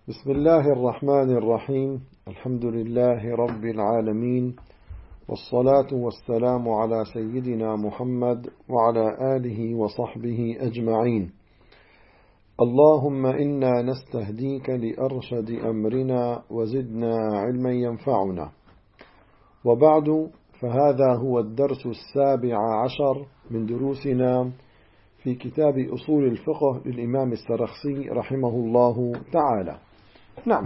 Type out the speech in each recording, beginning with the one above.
بسم الله الرحمن الرحيم. الحمد لله رب العالمين، والصلاة والسلام على سيدنا محمد وعلى آله وصحبه أجمعين. اللهم إنا نستهديك لأرشد أمرنا وزدنا علما ينفعنا. وبعد، فهذا هو الدرس 17 من دروسنا في كتاب أصول الفقه للإمام السرخسي رحمه الله تعالى. نعم.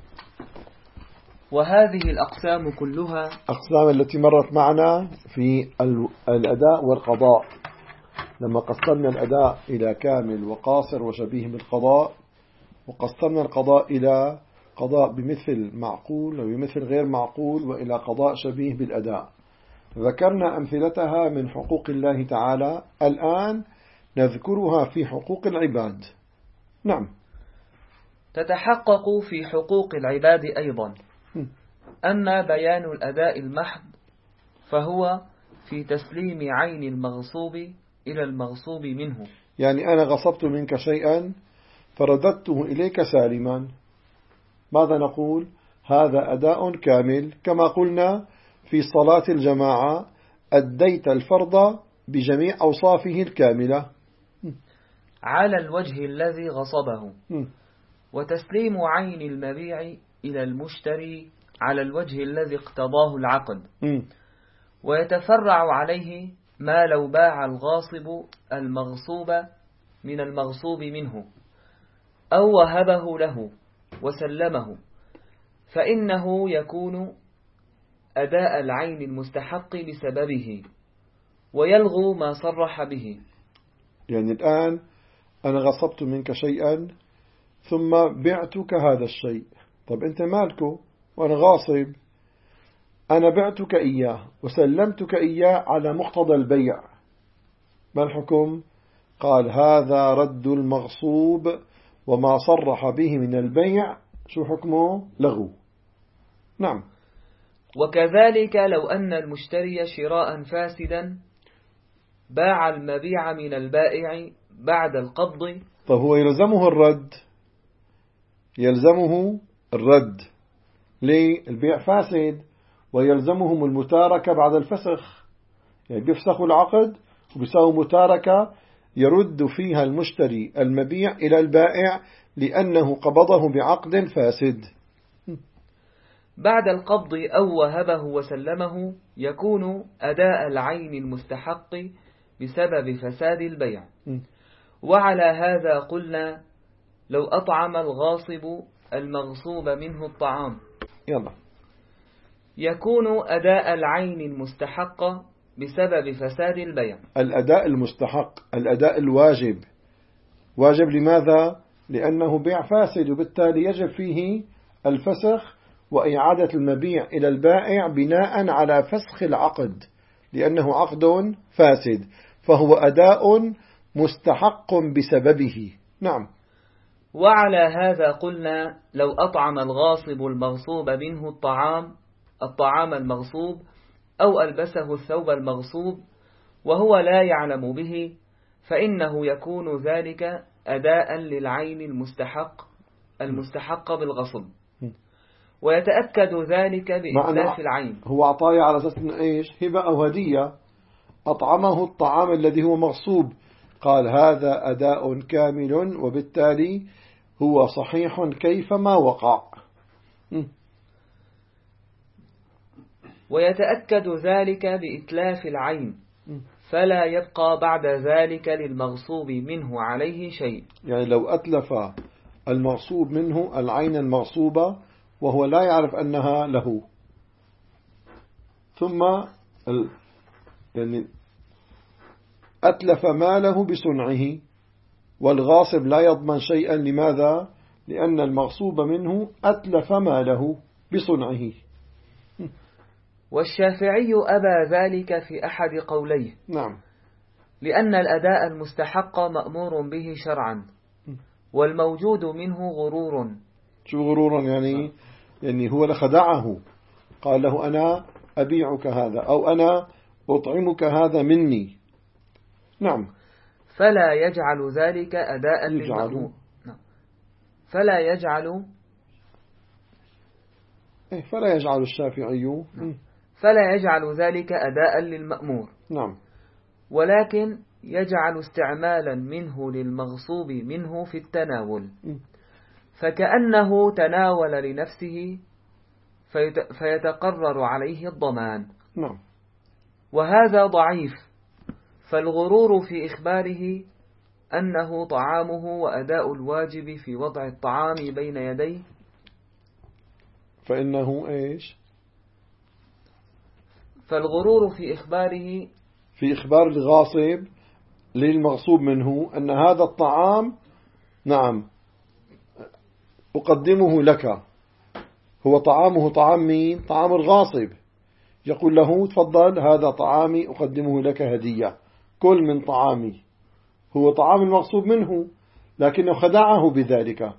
وهذه الأقسام كلها أقسام التي مرت معنا في الأداء والقضاء، لما قسمنا الأداء إلى كامل وقاصر وشبيه بالقضاء، وقسمنا القضاء إلى قضاء بمثل معقول وبمثل غير معقول، وإلى قضاء شبيه بالأداء. ذكرنا أمثلتها من حقوق الله تعالى. الآن نذكرها في حقوق العباد. نعم. تتحقق في حقوق العباد أيضا. أما بيان الأداء المحض فهو في تسليم عين المغصوب إلى المغصوب منه. يعني أنا غصبت منك شيئا فرددته إليك سالما، ماذا نقول؟ هذا أداء كامل، كما قلنا في صلاة الجماعة: أديت الفرض بجميع أوصافه الكاملة على الوجه الذي غصبه. وتسليم عين المبيع إلى المشتري على الوجه الذي اقتضاه العقد. ويتفرع عليه ما لو باع الغاصب المغصوب من المغصوب منه أو وهبه له وسلمه، فإنه يكون أداء العين المستحق بسببه ويلغو ما صرح به. يعني الآن أنا غصبت منك شيئا ثم بعتك هذا الشيء. طب أنت مالكه وأنا غاصب؟ أنا بعتك إياه وسلمتك إياه على مقتضى البيع. ما الحكم؟ قال: هذا رد المغصوب، وما صرح به من البيع شو حكمه؟ لغو. نعم. وكذلك لو أن المشتري شراء فاسدا باع المبيع من البائع بعد القبض، فهو يلزمه الرد. يلزمه الرد. ليه؟ البيع فاسد، ويلزمهم المتاركة بعد الفسخ. يعني بيفسخوا العقد وبيساووا متاركة يرد فيها المشتري المبيع إلى البائع لأنه قبضه بعقد فاسد. بعد القبض أو وهبه وسلمه يكون أداء العين المستحق بسبب فساد البيع. وعلى هذا قلنا: لو أطعم الغاصب المغصوب منه الطعام يلا. يكون أداء العين المستحق بسبب فساد البيع. الأداء المستحق، الأداء الواجب. واجب لماذا؟ لأنه بيع فاسد، وبالتالي يجب فيه الفسخ وإعادة المبيع إلى البائع بناء على فسخ العقد، لأنه عقد فاسد، فهو أداء مستحق بسببه. نعم. وعلى هذا قلنا: لو أطعم الغاصب المغصوب منه الطعام المغصوب أو ألبسه الثوب المغصوب وهو لا يعلم به، فإنه يكون ذلك أداء للعين المستحق بالغصب. ويتأكد ذلك بإتلاف العين. هو عطايا على أساس إنه إيش؟ هبة أو هدية. أطعمه الطعام الذي هو مغصوب، قال: هذا أداء كامل، وبالتالي هو صحيح كيفما وقع. ويتأكد ذلك بإتلاف العين، فلا يبقى بعد ذلك للمغصوب منه عليه شيء. يعني لو أتلف المغصوب منه العين المغصوبة وهو لا يعرف أنها له، ثم يعني أتلف ماله بصنعه، والغاصب لا يضمن شيئا. لماذا؟ لأن المغصوب منه أتلف ماله بصنعه. والشافعي أبى ذلك في أحد قوليه. نعم. لأن الأداء المستحق مأمور به شرعا، والموجود منه غرور. شو غرورا؟ يعني هو لخدعه، قال له: أنا أبيعك هذا، أو أنا أطعمك هذا مني. نعم. فلا يجعل ذلك أداء للمأمور. فلا يجعل فلا يجعل الشافعي فلا يجعل ذلك أداء للمأمور. نعم. ولكن يجعل استعمالا منه للمغصوب منه في التناول، فكأنه تناول لنفسه فيتقرر عليه الضمان. نعم. وهذا ضعيف، فالغرور في إخباره أنه طعامه وأداء الواجب في وضع الطعام بين يديه، فإنه إيش؟ فالغرور في إخباره في إخبار الغاصب للمغصوب منه أن هذا الطعام نعم أقدمه لك، هو طعامه طعام مين؟ طعام الغاصب، يقول له تفضل هذا طعامي أقدمه لك هدية، كل من طعامي، هو طعام المغصوب منه لكنه خدعه بذلك.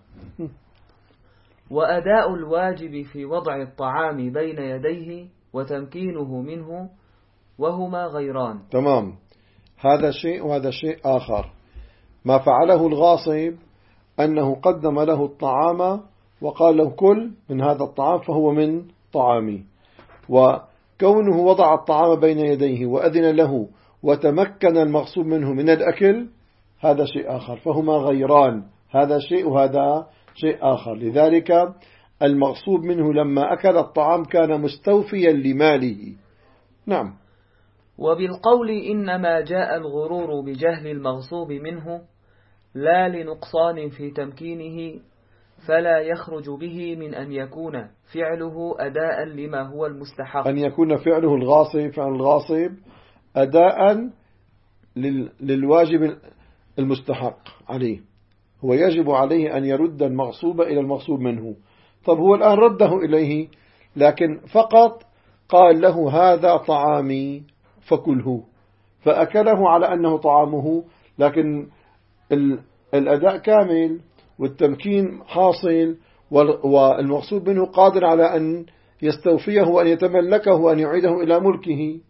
وأداء الواجب في وضع الطعام بين يديه وتمكينه منه، وهما غيران. تمام. هذا شيء وهذا شيء آخر. ما فعله الغاصب أنه قدم له الطعام وقال له كل من هذا الطعام فهو من طعامي، وكونه وضع الطعام بين يديه وأذن له وتمكن المغصوب منه من الأكل هذا شيء آخر، فهما غيران، هذا شيء وهذا شيء آخر. لذلك المغصوب منه لما أكل الطعام كان مستوفيا لماله. نعم. وبالقول إنما جاء الغرور بجهل المغصوب منه لا لنقصان في تمكينه، فلا يخرج به من أن يكون فعله أداء لما هو المستحق، أن يكون فعله الغاصب فعل الغاصب أداء للواجب المستحق عليه، هو يجب عليه أن يرد المغصوب إلى المغصوب منه. طب هو الآن رده إليه لكن فقط قال له هذا طعامي فكله، فأكله على أنه طعامه، لكن الأداء كامل والتمكين حاصل، والمغصوب منه قادر على أن يستوفيه وأن يتملكه وأن يعيده إلى ملكه.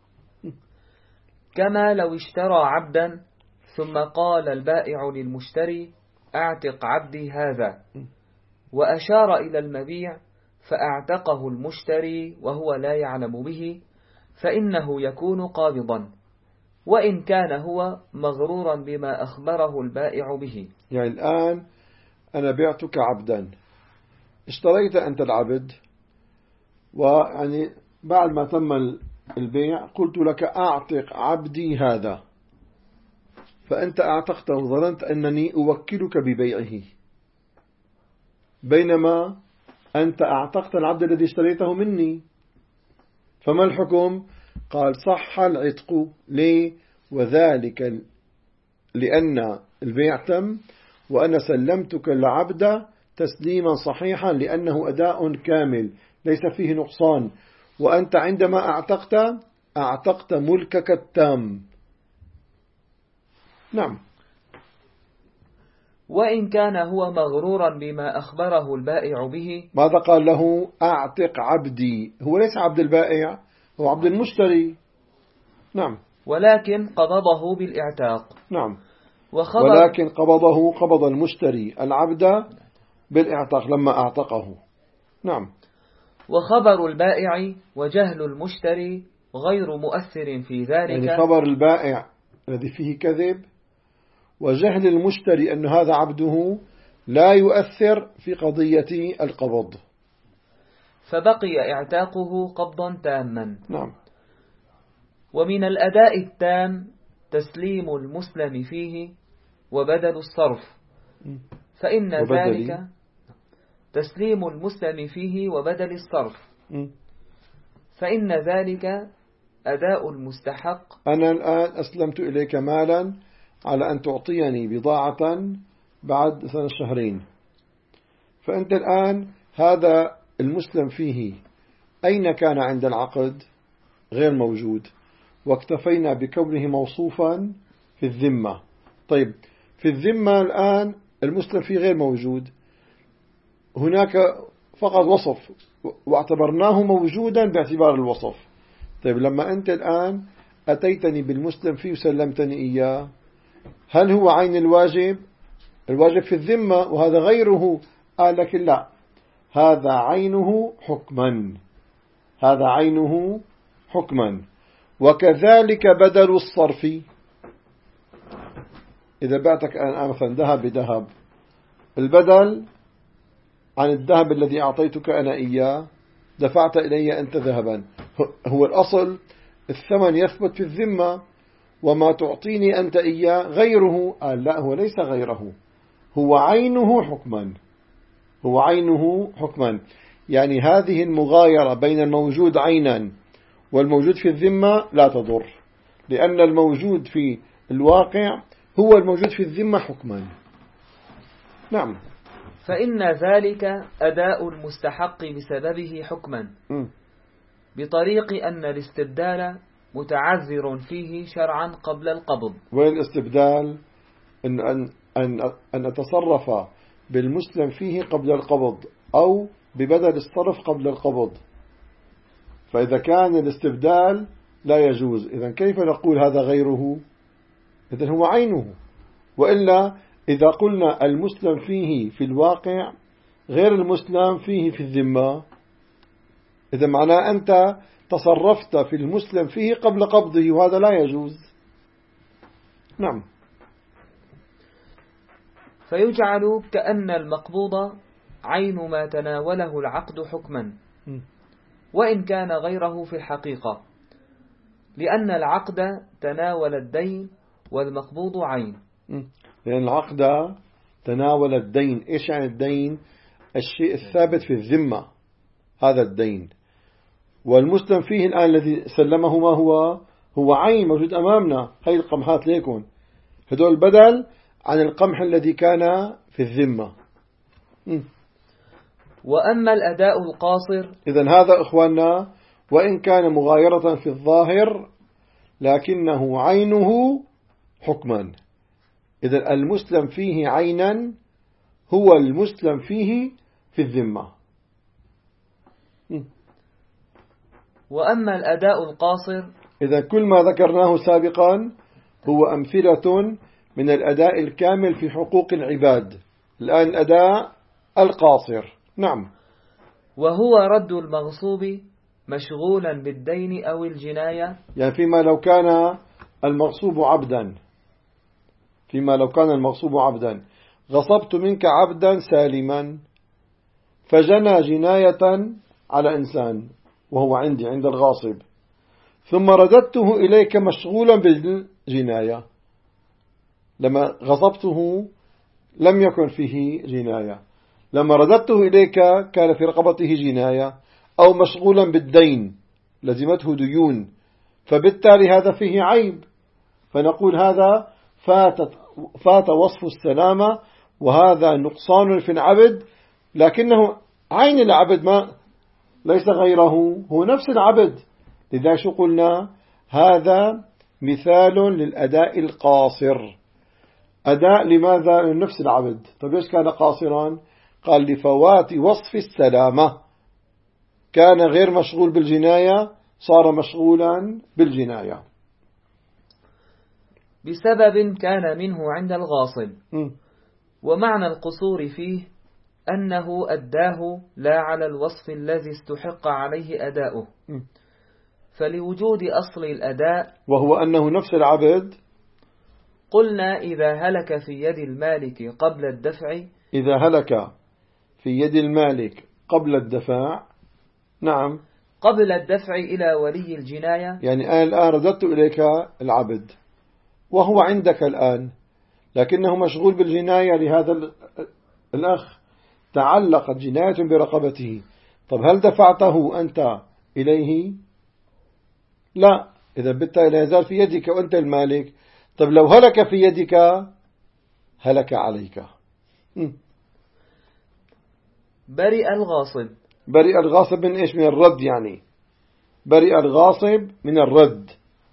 كما لو اشترى عبدا ثم قال البائع للمشتري اعتق عبدي هذا، وأشار إلى المبيع فاعتقه المشتري وهو لا يعلم به، فإنه يكون قابضا، وإن كان هو مغرورا بما أخبره البائع به. يعني الآن أنا بعتك عبدا، اشتريت أنت العبد، ويعني بعد ما تم البيع قلت لك أعتق عبدي هذا، فأنت أعتقته وظننت أنني أوكلك ببيعه، بينما أنت أعتقت العبد الذي اشتريته مني، فما الحكم؟ قال صح العتق. ليه؟ وذلك لأن البيع تم وأنا سلمتك العبد تسليما صحيحا، لأنه أداء كامل ليس فيه نقصان، وأنت عندما أعتقت ملكك التام. نعم. وإن كان هو مغرورا بما أخبره البائع به. ماذا قال له؟ أعتق عبدي، هو ليس عبد البائع، هو عبد المشتري. نعم. ولكن قبضه بالإعتاق. نعم. ولكن قبض المشتري العبد بالإعتاق لما أعتقه. نعم. وخبر البائع وجهل المشتري غير مؤثر في ذلك، يعني خبر البائع الذي فيه كذب وجهل المشتري أن هذا عبده لا يؤثر في قضية القبض، فبقي اعتاقه قبضا تاما. نعم. ومن الأداء التام تسليم المسلم فيه وبدل الصرف، فإن ذلك تسليم المسلم فيه وبدل الصرف، فإن ذلك أداء المستحق. أنا الآن أسلمت إليك مالا على أن تعطيني بضاعة بعد 2 شهرين، فأنت الآن هذا المسلم فيه أين كان عند العقد؟ غير موجود، واكتفينا بكونه موصوفا في الذمة. طيب في الذمة الآن المسلم فيه غير موجود، هناك فقط وصف واعتبرناه موجودا باعتبار الوصف. طيب لما أنت الآن أتيتني بالمسلم فيه وسلمتني إياه، هل هو عين الواجب؟ الواجب في الذمة وهذا غيره. قال لك لا، هذا عينه حكما، هذا عينه حكما. وكذلك بدل الصرف، إذا بعتك أنا مثلا ذهب بذهب، البدل عن الذهب الذي أعطيتك أنا إياه دفعت إلي أنت ذهبا، هو الأصل الثمن يثبت في الذمة، وما تعطيني أنت إياه غيره. قال لا، هو ليس غيره، هو عينه حكما، هو عينه حكما. يعني هذه المغايرة بين الموجود عينا والموجود في الذمة لا تضر، لأن الموجود في الواقع هو الموجود في الذمة حكما. نعم. فإن ذلك أداء المستحق بسببه حكما، بطريق أن الاستبدال متعذر فيه شرعا قبل القبض. والاستبدال أن أتصرف بالمسلم فيه قبل القبض أو ببدل الصرف قبل القبض. فإذا كان الاستبدال لا يجوز، إذن كيف نقول هذا غيره؟ إذن هو عينه. وإلا إذا قلنا المسلم فيه في الواقع غير المسلم فيه في الذمة، إذا معناه أنت تصرفت في المسلم فيه قبل قبضه، وهذا لا يجوز. نعم. فيجعل كأن المقبوض عين ما تناوله العقد حكما، وإن كان غيره في الحقيقة، لأن العقد تناول الدين والمقبوض عين. لأن العقد تناول الدين. إيش يعني الدين؟ الشيء الثابت في الذمة، هذا الدين. والمسلم فيه الآن الذي سلمه ما هو عين موجود أمامنا، هاي القمحات ليكن، هدول بدل عن القمح الذي كان في الذمة. وأما الأداء القاصر، إذن هذا إخواننا وإن كان مغايرة في الظاهر لكنه عينه حكما. إذن المسلم فيه عينا هو المسلم فيه في الذمة. وأما الأداء القاصر، إذا كل ما ذكرناه سابقا هو أمثلة من الأداء الكامل في حقوق العباد. الآن الأداء القاصر. نعم. وهو رد المغصوب مشغولا بالدين أو الجناية، يعني فيما لو كان المغصوب عبدا، فيما لو كان المغصوب عبدا، غصبت منك عبدا سالما فجنى جناية على إنسان وهو عندي عند الغاصب، ثم رددته إليك مشغولا بالجناية. لما غصبته لم يكن فيه جناية، لما رددته إليك كان في رقبته جناية، أو مشغولا بالدين لزمته ديون، فبالتالي هذا فيه عيب، فنقول هذا فات وصف السلامة، وهذا نقصان في العبد، لكنه عين العبد ما ليس غيره، هو نفس العبد. لذا شو قلنا؟ هذا مثال للأداء القاصر. أداء لماذا؟ لنفس العبد. طيب ليش كان قاصرا؟ قال لفوات وصف السلامة، كان غير مشغول بالجناية صار مشغولا بالجناية بسبب كان منه عند الغاصب. ومعنى القصور فيه أنه أداه لا على الوصف الذي استحق عليه أداؤه، فلوجود أصل الأداء وهو أنه نفس العبد. قلنا إذا هلك في يد المالك قبل الدفع، إذا هلك في يد المالك قبل الدفع. نعم. قبل الدفع إلى ولي الجناية، يعني أنا الآن رددت إليك العبد وهو عندك الآن، لكنه مشغول بالجناية لهذا الأخ، تعلقت جناية برقبته. طب هل دفعته أنت إليه؟ لا، إذا بالتالي لا يزال في يدك وأنت المالك. طب لو هلك في يدك هلك عليك. برئ الغاصب. برئ الغاصب من إيش؟ من الرد. يعني برئ الغاصب من الرد.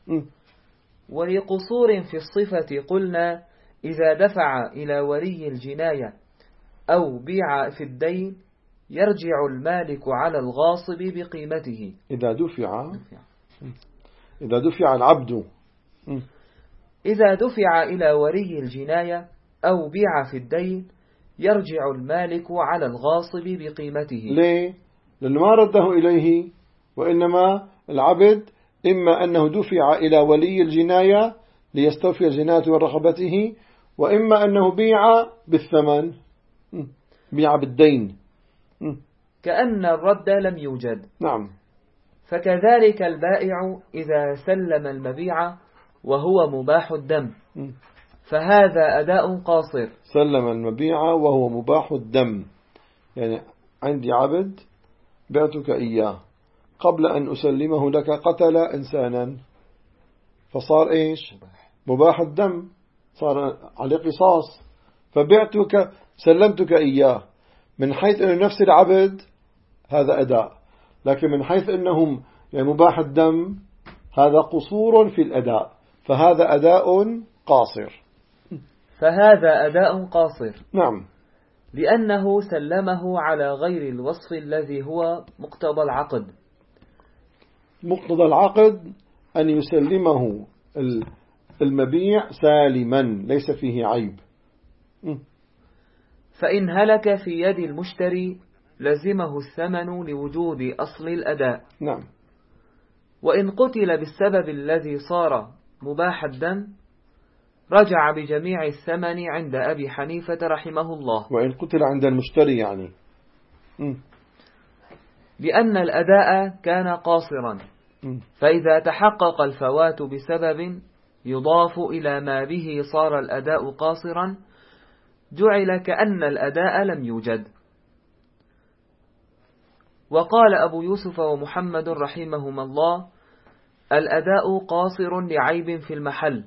ولقصور في الصفة قلنا إذا دفع إلى ولي الجناية أو بيع في الدين يرجع المالك على الغاصب بقيمته. إذا دفع العبد، إذا دفع إلى ولي الجناية أو بيع في الدين يرجع المالك على الغاصب بقيمته. ليه؟ لأنه ما رده إليه، وإنما العبد إما أنه دفع إلى ولي الجناية ليستوفي الجناية ورغبته، وإما أنه بيع بالثمن، بيع بالدين، كأن الرد لم يوجد. نعم. فكذلك البائع إذا سلم المبيع وهو مباح الدم فهذا أداء قاصر. سلم المبيع وهو مباح الدم، يعني عندي عبد بعتك إياه، قبل أن أسلمه لك قتل إنسانا، فصار إيش؟ مباح الدم، صار عليه قصاص، فبعتك سلمتك إياه. من حيث أنه نفس العبد هذا أداء، لكن من حيث أنهم يعني مباح الدم هذا قصور في الأداء، فهذا أداء قاصر. فهذا أداء قاصر، نعم، لأنه سلمه على غير الوصف الذي هو مقتضى العقد. مقتضى العقد أن يسلمه المبيع سالما ليس فيه عيب. فإن هلك في يد المشتري لزمه الثمن لوجود أصل الأداء. نعم. وإن قتل بالسبب الذي صار مباح الدم رجع بجميع الثمن عند أبي حنيفة رحمه الله. وإن قتل عند المشتري يعني لأن الأداء كان قاصرا، فإذا تحقق الفوات بسبب يضاف إلى ما به صار الأداء قاصرا جعل كأن الأداء لم يوجد. وقال أبو يوسف ومحمد رحمهما الله: الأداء قاصر لعيب في المحل،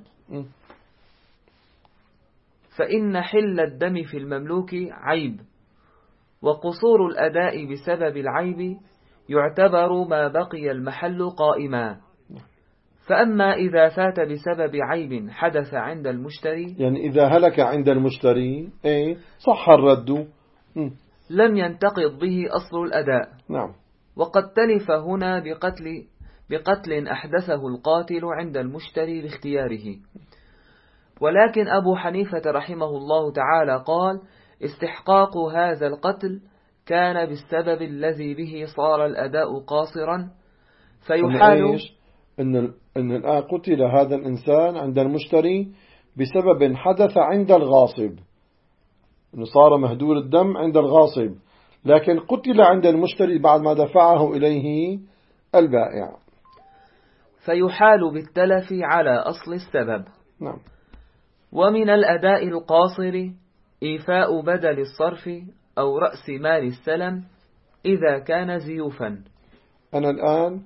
فإن حل الدم في المملوك عيب، وقصور الأداء بسبب العيب يعتبر ما بقي المحل قائما. فأما إذا فات بسبب عيب حدث عند المشتري، يعني إذا هلك عند المشتري صح الرد، لم ينتقض به أصل الأداء. نعم. وقد تلف هنا بقتل أحدثه القاتل عند المشتري باختياره. ولكن أبو حنيفة رحمه الله تعالى قال: استحقاق هذا القتل كان بالسبب الذي به صار الأداء قاصرا، فيحال إن الآن قتل هذا الإنسان عند المشتري بسبب حدث عند الغاصب، إنه صار مهدور الدم عند الغاصب، لكن قتل عند المشتري بعد ما دفعه إليه البائع، فيحال بالتلف على أصل السبب. نعم. ومن الأداء القاصر إيفاء بدل الصرف أو رأس مال السلم إذا كان زيوفا. أنا الآن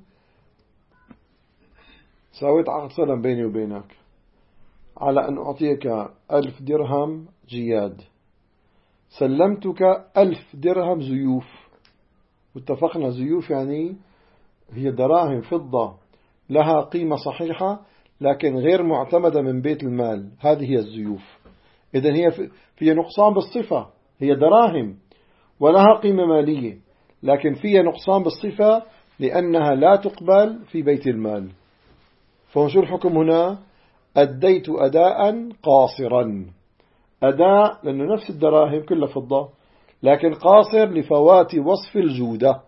سويت عقد سلم بيني وبينك على أن أعطيك 1000 درهم جياد، سلمتك 1000 درهم زيوف، واتفقنا زيوف يعني هي دراهم فضة لها قيمة صحيحة لكن غير معتمدة من بيت المال، هذه هي الزيوف. إذن هي فيها نقصان بالصفة، هي دراهم ولها قيمة مالية لكن فيها نقصان بالصفة لأنها لا تقبل في بيت المال. فشو الحكم هنا؟ أديت أداء قاصرا، أداء لأنه نفس الدراهم كلها فضة لكن قاصر لفوات وصف الجودة.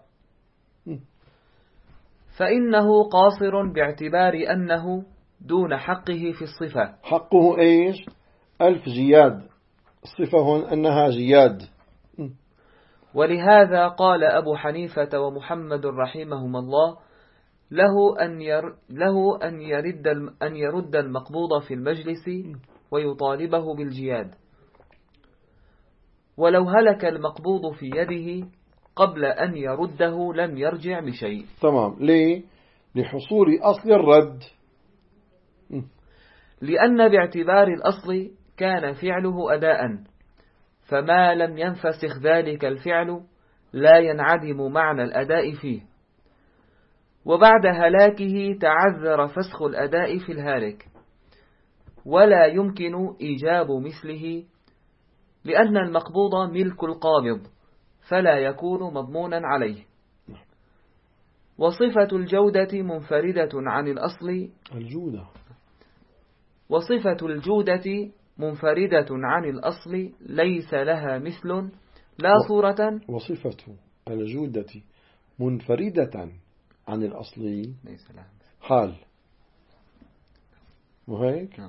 فإنه قاصر باعتبار أنه دون حقه في الصفة. حقه إيش؟ 1000 جياد، الصفة هون أنها جياد. ولهذا قال أبو حنيفة ومحمد رحمهما الله: له أن يرد المقبوض في المجلس ويطالبه بالجياد، ولو هلك المقبوض في يده قبل أن يرده لم يرجع بشيء. تمام. ليه؟ لحصول أصل الرد، لأن باعتبار الأصل كان فعله أداء، فما لم ينفسخ ذلك الفعل لا ينعدم معنى الأداء فيه، وبعد هلاكه تعذر فسخ الأداء في الهالك، ولا يمكن إيجاب مثله لأن المقبوض ملك القابض فلا يكون مضمونا عليه. وصفة الجودة منفردة عن الأصل، الجودة، وصفة الجودة منفردة عن الأصل ليس لها مثل لا صورة. وصفة الجودة منفردة عن الأصل ليس لها مثل حال وهيك.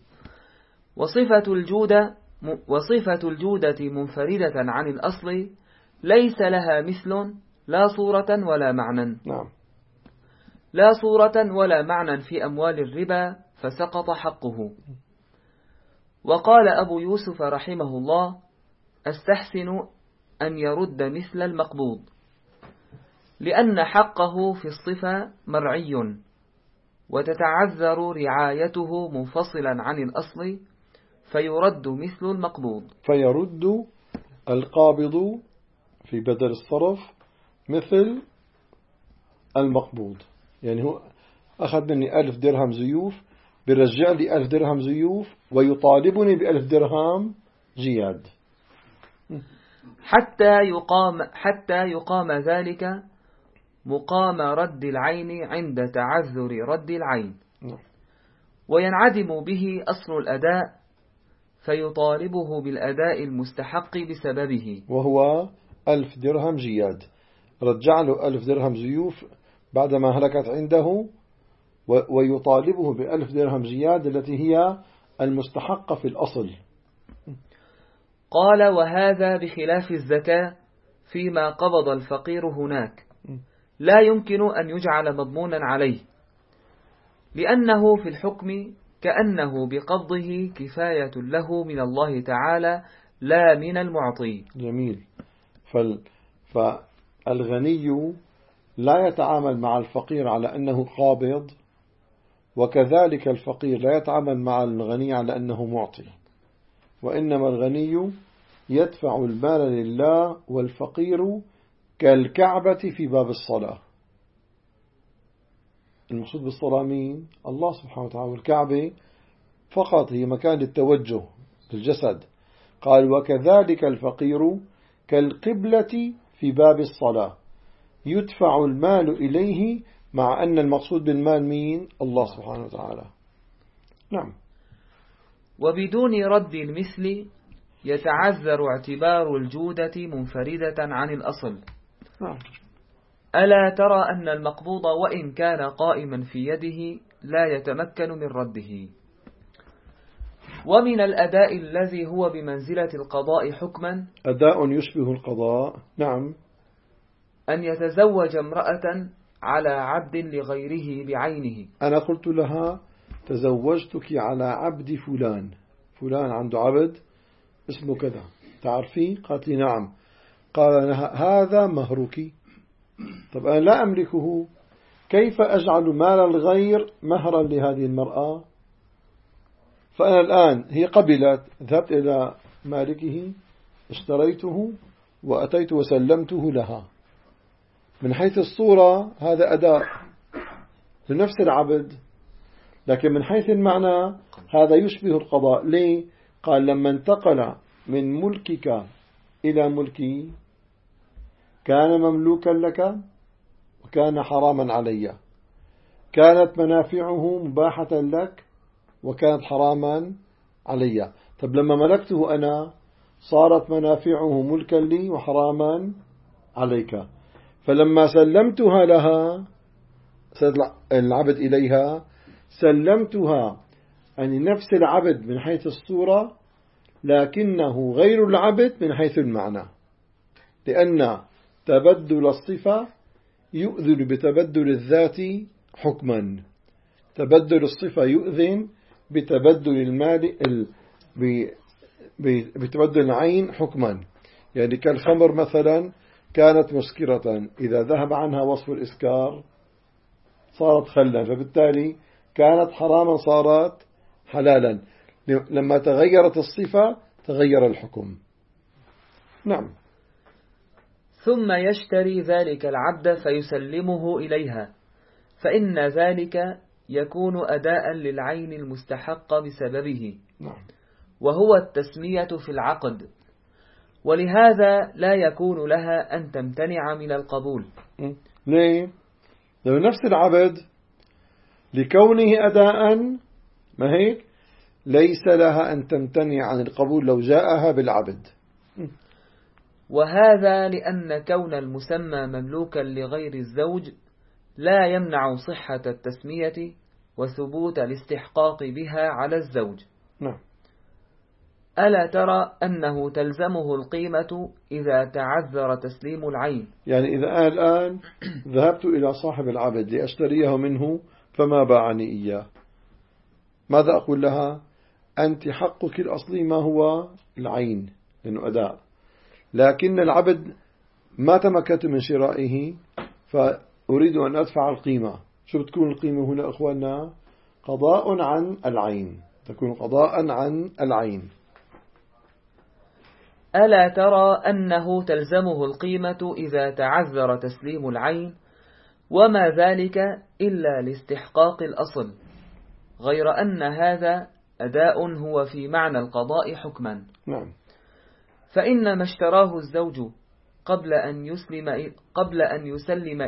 وصفة الجودة منفردة عن الأصل ليس لها مثل لا صورة ولا معنى. نعم. لا صورة ولا معنى في أموال الربا فسقط حقه. وقال أبو يوسف رحمه الله: أستحسن أن يرد مثل المقبوض، لأن حقه في الصفة مرعي، وتتعذر رعايته منفصلا عن الأصل، فيرد مثل المقبوض. فيرد القابض في بدل الصرف مثل المقبوض. يعني هو أخذ مني 1000 درهم زيوف، برجع لي 1000 درهم زيوف ويطالبني ب1000 درهم جياد، حتى يقام ذلك مقام رد العين عند تعذر رد العين، وينعدم به أصل الأداء، فيطالبه بالأداء المستحق بسببه، وهو 1000 درهم جياد. رجع له 1000 درهم زيوف بعدما هلكت عنده، ويطالبه ب1000 درهم جياد التي هي المستحقة في الأصل. قال: وهذا بخلاف الزكاة فيما قبض الفقير هناك، لا يمكن أن يجعل مضمونا عليه، لأنه في الحكم كأنه بقبضه كفاية له من الله تعالى لا من المعطي. جميل. فالغني لا يتعامل مع الفقير على أنه قابض، وكذلك الفقير لا يتعامل مع الغني على أنه معطي، وإنما الغني يدفع المال لله، والفقير كالكعبة في باب الصلاة. المقصود بالصلاة مين؟ الله سبحانه وتعالى. والكعبة فقط هي مكان للتوجه للجسد. قال: وكذلك الفقير كالقبلة في باب الصلاة، يدفع المال إليه، مع أن المقصود بالمال مين؟ الله سبحانه وتعالى. نعم. وبدون رد المثل يتعذر اعتبار الجودة منفردة عن الأصل. نعم. ألا ترى أن المقبوض وإن كان قائما في يده لا يتمكن من رده؟ ومن الأداء الذي هو بمنزلة القضاء حكما، أداء يشبه القضاء. نعم. أن يتزوج امرأة على عبد لغيره بعينه. أنا قلت لها: تزوجتك على عبد فلان، فلان عنده عبد اسمه كذا، تعرفي؟ قالت لي: نعم. قال: هذا مهرك. طب أنا لا أملكه، كيف أجعل مال الغير مهرا لهذه المرأة؟ فأنا الآن هي قبلت، ذهبت إلى مالكه، اشتريته وأتيت وسلمته لها. من حيث الصورة هذا أداء لنفس العبد، لكن من حيث المعنى هذا يشبه القضاء. ليه؟ قال: لما انتقل من ملكك إلى ملكي كان مملوكا لك وكان حراما علي، كانت منافعه مباحة لك وكانت حراما علي. طب لما ملكته أنا صارت منافعه ملكا لي وحراما عليك. فلما سلمتها لها، العبد إليها، سلمتها يعني نفس العبد من حيث الصورة، لكنه غير العبد من حيث المعنى، لأن تبدل الصفة يؤذن بتبدل الذات حكما. تبدل الصفة يؤذن بتبدل المال بتبدل العين حكما. يعني كالخمر مثلا كانت مسكرة، إذا ذهب عنها وصف الإسكار صارت خلا، فبالتالي كانت حراما صارت حلالا. لما تغيرت الصفة تغير الحكم. نعم. ثم يشتري ذلك العبد فيسلمه إليها، فإن ذلك يكون أداء للعين المستحق بسببه. نعم. وهو التسمية في العقد، ولهذا لا يكون لها أن تمتنع من القبول. ليه؟ لو نفس العبد لكونه أداء، ما هيك، ليس لها أن تمتنع عن القبول لو جاءها بالعبد. وهذا لأن كون المسمى مملوكا لغير الزوج لا يمنع صحة التسمية وثبوت الاستحقاق بها على الزوج. نعم. ألا ترى أنه تلزمه القيمة إذا تعذر تسليم العين؟ يعني إذا أنا الآن ذهبت إلى صاحب العبد لأشتريه منه فما باعني إياه، ماذا أقول لها؟ أنت حقك الأصلي ما هو العين لأنه أداء، لكن العبد ما تمكنت من شرائه فأريد أن أدفع القيمة. شو بتكون القيمة هنا أخواننا؟ قضاء عن العين، تكون قضاء عن العين. ألا ترى أنه تلزمه القيمة إذا تعذر تسليم العين، وما ذلك إلا لاستحقاق الأصل، غير أن هذا أداء هو في معنى القضاء حكما. نعم. فإن ما اشتراه الزوج قبل أن يسلم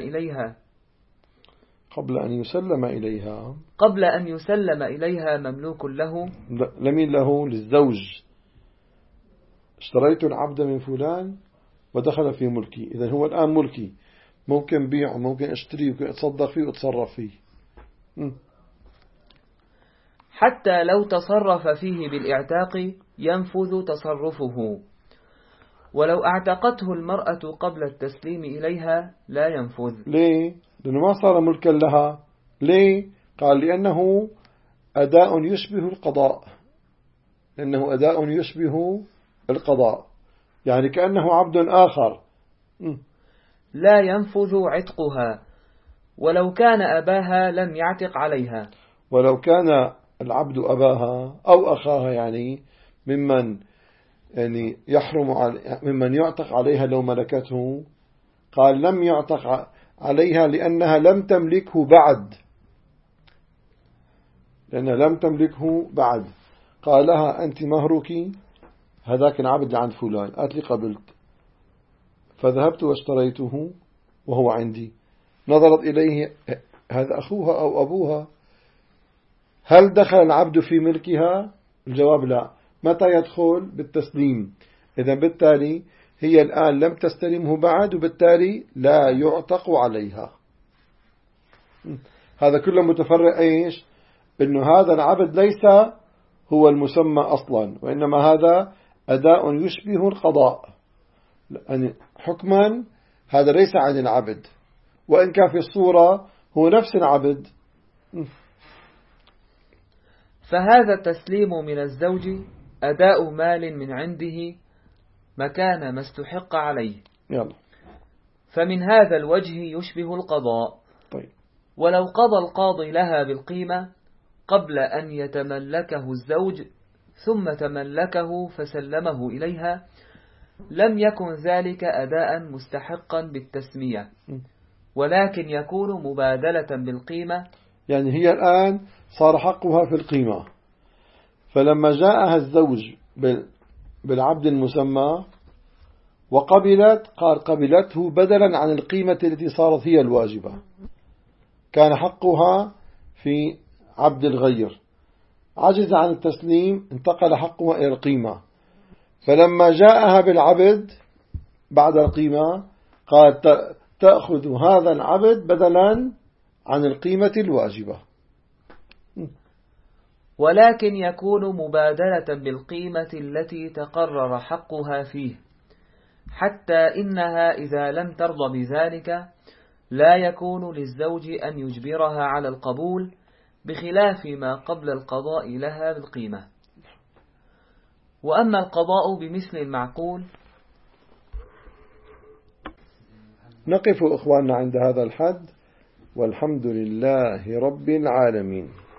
إليها مملوك له. لمن له؟ للزوج. اشتريت العبد من فلان ودخل في ملكي، إذا هو الآن ملكي، ممكن بيعه، ممكن اشتريه، ممكن اتصدق فيه واتصرف فيه. حتى لو تصرف فيه بالإعتاق ينفذ تصرفه، ولو اعتقته المرأة قبل التسليم إليها لا ينفذ. ليه؟ لأنه ما صار ملكا لها. ليه؟ قال لأنه أداء يشبه القضاء، لأنه أداء يشبه القضاء، يعني كأنه عبد آخر. لا ينفذ عتقها ولو كان أباها لم يعتق عليها. ولو كان العبد أباها أو أخاها، يعني ممن يعني ممن يعتق عليها لو ملكته، قال لم يعتق عليها لأنها لم تملكه بعد، لأنها لم تملكه بعد. قال لها أنت مهرك هذاك العبد عند فلان، قالت لي قبلت، فذهبت واشتريته وهو عندي. نظرت إليه هذا أخوها أو أبوها، هل دخل العبد في ملكها؟ الجواب لا. متى يدخل؟ بالتسليم. إذا بالتالي هي الآن لم تستلمه بعد، وبالتالي لا يعتق عليها. هذا كله متفرع إيش؟ إنه هذا العبد ليس هو المسمى أصلا، وإنما هذا أداء يشبه القضاء، يعني حكما هذا ليس عن العبد، وإن كان في الصورة هو نفس العبد. فهذا التسليم من الزوج أداء مال من عنده مكان ما استحق عليه. يلا. فمن هذا الوجه يشبه القضاء. طيب. ولو قضى القاضي لها بالقيمة قبل أن يتملكه الزوج ثم تملكه فسلمه إليها لم يكن ذلك أداء مستحقا بالتسمية، ولكن يكون مبادلة بالقيمة. يعني هي الآن صار حقها في القيمة، فلما جاءها الزوج بالعبد المسمى وقبلت، قال قبلته بدلا عن القيمة التي صارت هي الواجبة، كان حقها في عبد الغير، عجز عن التسليم، انتقل حقها إلى القيمة، فلما جاءها بالعبد بعد القيمة قال تأخذ هذا العبد بدلا عن القيمة الواجبة. ولكن يكون مبادلة بالقيمة التي تقرر حقها فيه، حتى إنها إذا لم ترضى بذلك لا يكون للزوج أن يجبرها على القبول، بخلاف ما قبل القضاء لها بالقيمة. وأما القضاء بمثل المعقول. نقف إخواننا عند هذا الحد، والحمد لله رب العالمين.